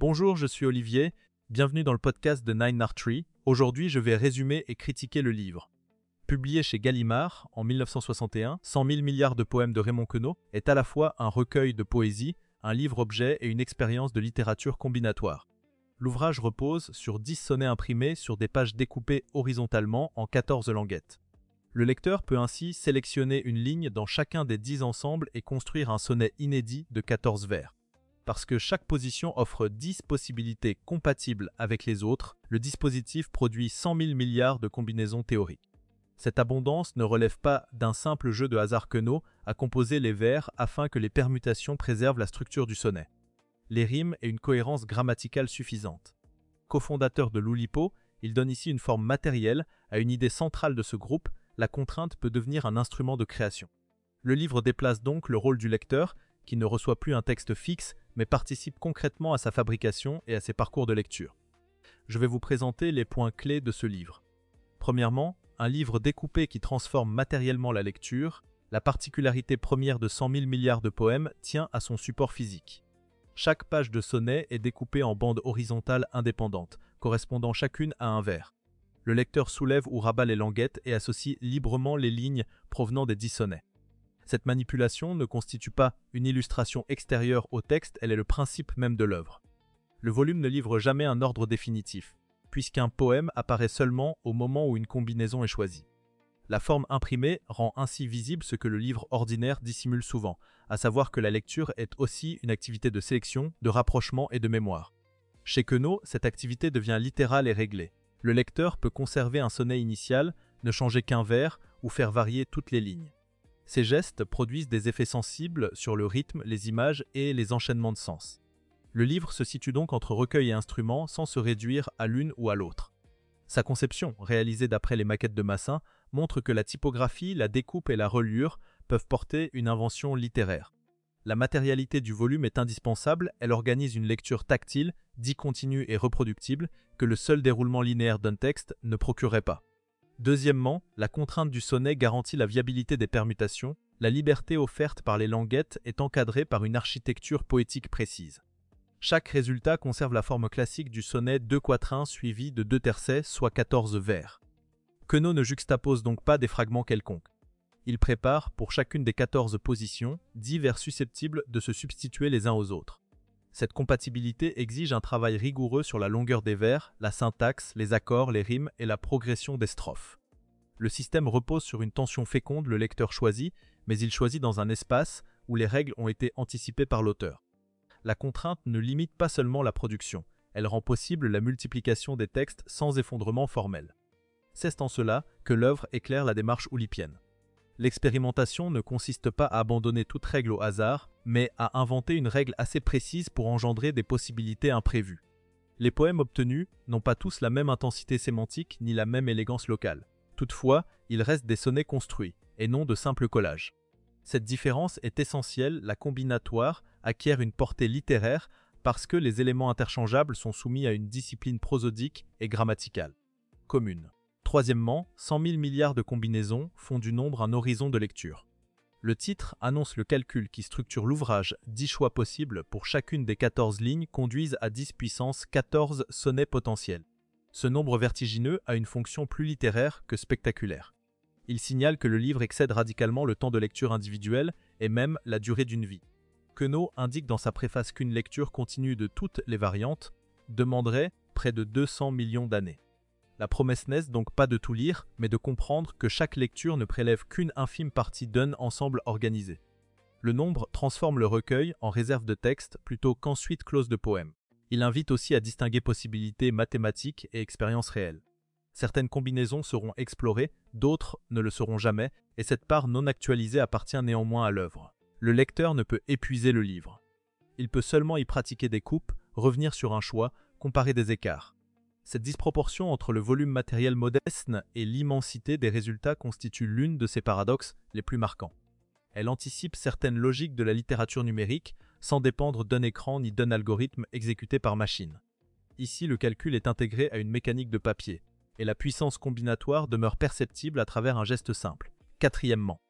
Bonjour, je suis Olivier, bienvenue dans le podcast de Nine Art Tree. Aujourd'hui, je vais résumer et critiquer le livre. Publié chez Gallimard en 1961, 100 000 milliards de poèmes de Raymond Queneau est à la fois un recueil de poésie, un livre-objet et une expérience de littérature combinatoire. L'ouvrage repose sur 10 sonnets imprimés sur des pages découpées horizontalement en 14 languettes. Le lecteur peut ainsi sélectionner une ligne dans chacun des 10 ensembles et construire un sonnet inédit de 14 vers. Parce que chaque position offre 10 possibilités compatibles avec les autres, le dispositif produit 100 000 milliards de combinaisons théoriques. Cette abondance ne relève pas d'un simple jeu de hasard Queneau à composer les vers afin que les permutations préservent la structure du sonnet. Les rimes et une cohérence grammaticale suffisante. Cofondateur de l'Oulipo, il donne ici une forme matérielle à une idée centrale de ce groupe, la contrainte peut devenir un instrument de création. Le livre déplace donc le rôle du lecteur, qui ne reçoit plus un texte fixe, mais participe concrètement à sa fabrication et à ses parcours de lecture. Je vais vous présenter les points clés de ce livre. Premièrement, un livre découpé qui transforme matériellement la lecture. La particularité première de 100 000 milliards de poèmes tient à son support physique. Chaque page de sonnet est découpée en bandes horizontales indépendantes, correspondant chacune à un vers. Le lecteur soulève ou rabat les languettes et associe librement les lignes provenant des 10 sonnets. Cette manipulation ne constitue pas une illustration extérieure au texte, elle est le principe même de l'œuvre. Le volume ne livre jamais un ordre définitif, puisqu'un poème apparaît seulement au moment où une combinaison est choisie. La forme imprimée rend ainsi visible ce que le livre ordinaire dissimule souvent, à savoir que la lecture est aussi une activité de sélection, de rapprochement et de mémoire. Chez Queneau, cette activité devient littérale et réglée. Le lecteur peut conserver un sonnet initial, ne changer qu'un vers ou faire varier toutes les lignes. Ces gestes produisent des effets sensibles sur le rythme, les images et les enchaînements de sens. Le livre se situe donc entre recueil et instrument sans se réduire à l'une ou à l'autre. Sa conception, réalisée d'après les maquettes de Massin, montre que la typographie, la découpe et la reliure peuvent porter une invention littéraire. La matérialité du volume est indispensable, elle organise une lecture tactile, dit continue et reproductible, que le seul déroulement linéaire d'un texte ne procurerait pas. Deuxièmement, la contrainte du sonnet garantit la viabilité des permutations, la liberté offerte par les languettes est encadrée par une architecture poétique précise. Chaque résultat conserve la forme classique du sonnet 2 quatrains suivi de 2 tercets, soit 14 vers. Queneau ne juxtapose donc pas des fragments quelconques. Il prépare, pour chacune des 14 positions, 10 vers susceptibles de se substituer les uns aux autres. Cette compatibilité exige un travail rigoureux sur la longueur des vers, la syntaxe, les accords, les rimes et la progression des strophes. Le système repose sur une tension féconde, le lecteur choisit, mais il choisit dans un espace où les règles ont été anticipées par l'auteur. La contrainte ne limite pas seulement la production, elle rend possible la multiplication des textes sans effondrement formel. C'est en cela que l'œuvre éclaire la démarche oulipienne. L'expérimentation ne consiste pas à abandonner toute règle au hasard, mais à inventer une règle assez précise pour engendrer des possibilités imprévues. Les poèmes obtenus n'ont pas tous la même intensité sémantique ni la même élégance locale. Toutefois, ils restent des sonnets construits, et non de simples collages. Cette différence est essentielle, la combinatoire acquiert une portée littéraire parce que les éléments interchangeables sont soumis à une discipline prosodique et grammaticale commune. Troisièmement, 100 000 milliards de combinaisons font du nombre un horizon de lecture. Le titre annonce le calcul qui structure l'ouvrage. 10 choix possibles pour chacune des 14 lignes conduisent à 10 puissance 14 sonnets potentiels. Ce nombre vertigineux a une fonction plus littéraire que spectaculaire. Il signale que le livre excède radicalement le temps de lecture individuel et même la durée d'une vie. Queneau indique dans sa préface qu'une lecture continue de toutes les variantes demanderait près de 200 millions d'années. La promesse n'est donc pas de tout lire, mais de comprendre que chaque lecture ne prélève qu'une infime partie d'un ensemble organisé. Le nombre transforme le recueil en réserve de texte plutôt qu'ensuite clause de poème. Il invite aussi à distinguer possibilités mathématiques et expériences réelles. Certaines combinaisons seront explorées, d'autres ne le seront jamais, et cette part non actualisée appartient néanmoins à l'œuvre. Le lecteur ne peut épuiser le livre. Il peut seulement y pratiquer des coupes, revenir sur un choix, comparer des écarts. Cette disproportion entre le volume matériel modeste et l'immensité des résultats constitue l'une de ses paradoxes les plus marquants. Elle anticipe certaines logiques de la littérature numérique sans dépendre d'un écran ni d'un algorithme exécuté par machine. Ici, le calcul est intégré à une mécanique de papier, et la puissance combinatoire demeure perceptible à travers un geste simple. Quatrièmement,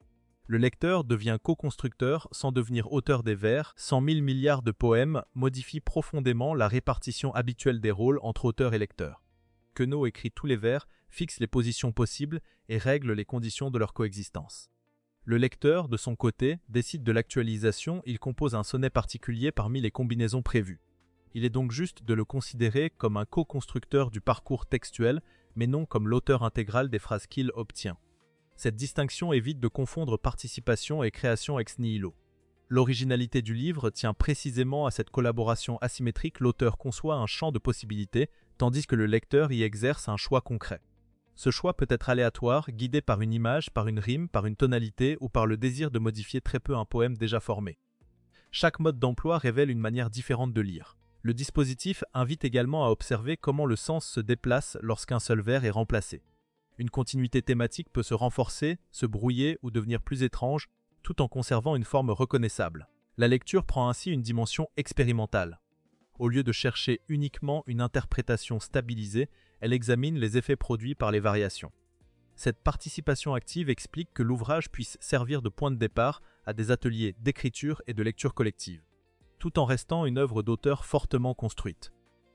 Le lecteur devient co-constructeur sans devenir auteur des vers. 100 000 milliards de poèmes modifient profondément la répartition habituelle des rôles entre auteur et lecteur. Queneau écrit tous les vers, fixe les positions possibles et règle les conditions de leur coexistence. Le lecteur, de son côté, décide de l'actualisation, il compose un sonnet particulier parmi les combinaisons prévues. Il est donc juste de le considérer comme un co-constructeur du parcours textuel, mais non comme l'auteur intégral des phrases qu'il obtient. Cette distinction évite de confondre participation et création ex nihilo. L'originalité du livre tient précisément à cette collaboration asymétrique, l'auteur conçoit un champ de possibilités, tandis que le lecteur y exerce un choix concret. Ce choix peut être aléatoire, guidé par une image, par une rime, par une tonalité ou par le désir de modifier très peu un poème déjà formé. Chaque mode d'emploi révèle une manière différente de lire. Le dispositif invite également à observer comment le sens se déplace lorsqu'un seul vers est remplacé. Une continuité thématique peut se renforcer, se brouiller ou devenir plus étrange, tout en conservant une forme reconnaissable. La lecture prend ainsi une dimension expérimentale. Au lieu de chercher uniquement une interprétation stabilisée, elle examine les effets produits par les variations. Cette participation active explique que l'ouvrage puisse servir de point de départ à des ateliers d'écriture et de lecture collective, tout en restant une œuvre d'auteur fortement construite.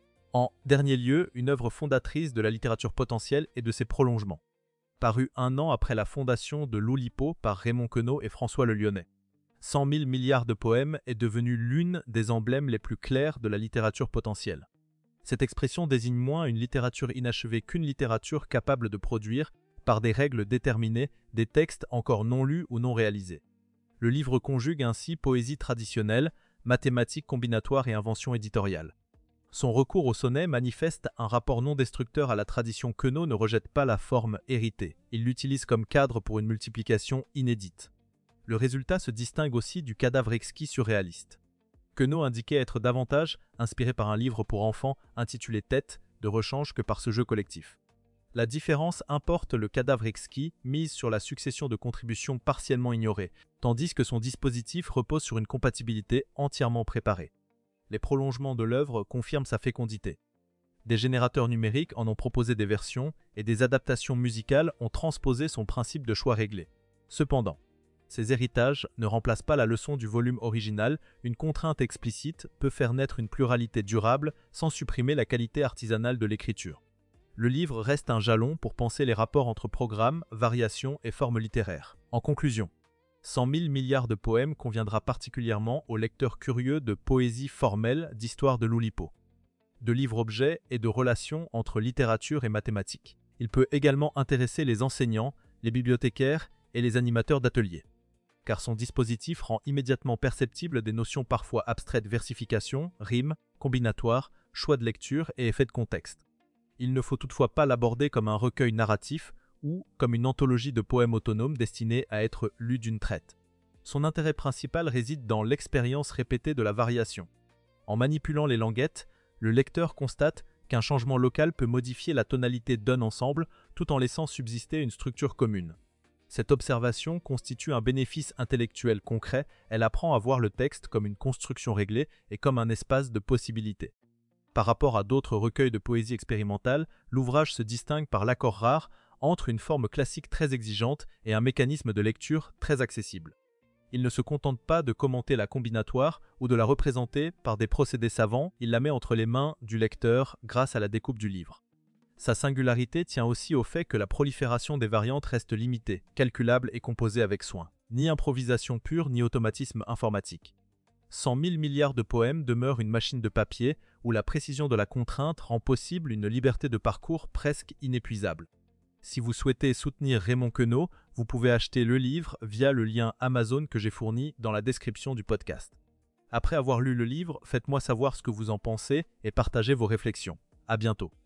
En dernier lieu, une œuvre fondatrice de la littérature potentielle et de ses prolongements, paru 1 an après la fondation de l'Oulipo par Raymond Queneau et François Le Lyonnais. 100 000 milliards de poèmes est devenue l'une des emblèmes les plus clairs de la littérature potentielle. Cette expression désigne moins une littérature inachevée qu'une littérature capable de produire, par des règles déterminées, des textes encore non lus ou non réalisés. Le livre conjugue ainsi poésie traditionnelle, mathématiques combinatoires et invention éditoriale. Son recours au sonnet manifeste un rapport non destructeur à la tradition. Queneau ne rejette pas la forme héritée, il l'utilise comme cadre pour une multiplication inédite. Le résultat se distingue aussi du cadavre exquis surréaliste. Queneau indiquait être davantage inspiré par un livre pour enfants intitulé Tête de rechange que par ce jeu collectif. La différence importe le cadavre exquis mise sur la succession de contributions partiellement ignorées, tandis que son dispositif repose sur une compatibilité entièrement préparée. Les prolongements de l'œuvre confirment sa fécondité. Des générateurs numériques en ont proposé des versions et des adaptations musicales ont transposé son principe de choix réglé. Cependant, ces héritages ne remplacent pas la leçon du volume original, une contrainte explicite peut faire naître une pluralité durable sans supprimer la qualité artisanale de l'écriture. Le livre reste un jalon pour penser les rapports entre programmes, variations et formes littéraires. En conclusion, 100 000 milliards de poèmes conviendra particulièrement aux lecteurs curieux de poésie formelle, d'histoire de l'Oulipo, de livres-objets et de relations entre littérature et mathématiques. Il peut également intéresser les enseignants, les bibliothécaires et les animateurs d'ateliers, car son dispositif rend immédiatement perceptibles des notions parfois abstraites: versification, rime, combinatoire, choix de lecture et effet de contexte. Il ne faut toutefois pas l'aborder comme un recueil narratif ou comme une anthologie de poèmes autonomes destinés à être lus d'une traite. Son intérêt principal réside dans l'expérience répétée de la variation. En manipulant les languettes, le lecteur constate qu'un changement local peut modifier la tonalité d'un ensemble tout en laissant subsister une structure commune. Cette observation constitue un bénéfice intellectuel concret, elle apprend à voir le texte comme une construction réglée et comme un espace de possibilités. Par rapport à d'autres recueils de poésie expérimentale, l'ouvrage se distingue par l'accord rare entre une forme classique très exigeante et un mécanisme de lecture très accessible. Il ne se contente pas de commenter la combinatoire ou de la représenter par des procédés savants, il la met entre les mains du lecteur grâce à la découpe du livre. Sa singularité tient aussi au fait que la prolifération des variantes reste limitée, calculable et composée avec soin. Ni improvisation pure, ni automatisme informatique. 100 000 milliards de poèmes demeurent une machine de papier où la précision de la contrainte rend possible une liberté de parcours presque inépuisable. Si vous souhaitez soutenir Raymond Queneau, vous pouvez acheter le livre via le lien Amazon que j'ai fourni dans la description du podcast. Après avoir lu le livre, faites-moi savoir ce que vous en pensez et partagez vos réflexions. À bientôt.